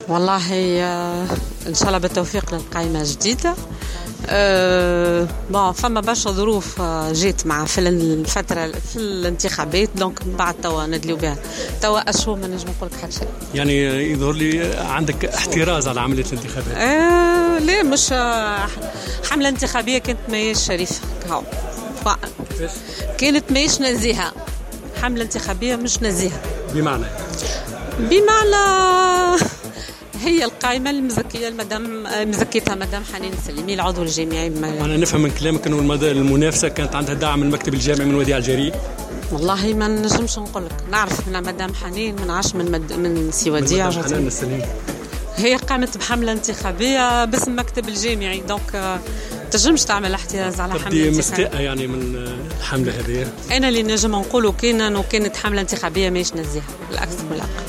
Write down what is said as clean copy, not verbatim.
والله ان شاء الله بالتوفيق للقائمه الجديده. فما برشا ظروف جيت مع في الفتره في الانتخابات، دونك من بعد توا ندليو بها توا اشهر ما نجم نقول لك حتى شيء. يعني يظهر لي عندك احتراز على عمليه الانتخابات. لا مش حمله انتخابيه كانت ماهيش شريفه. هاو كانت ماهيش نزيهه، حمله انتخابيه مش نزيهه. بمعنى هي القائمة المزكية المدام مزكيتها مدام حنين السليمي العضو الجامعي. أنا نفهم من كلامك أنه المنافسة كانت عندها دعم من المكتب الجامعي من وديعة الجري. والله ما نجمش نقول لك، نعرف أن مدام حنين من عاش من سي وديعة حنين السليمي. هي قامت بحملة انتخابية باسم المكتب الجامعي، دونك تنجمش تعمل احتراز على حملة انتخابية. مستاءة يعني من الحملة هذه. أنا اللي نجم نقوله كانت حملة انتخابية ماهيش نزيهة بالعكس بالعكس.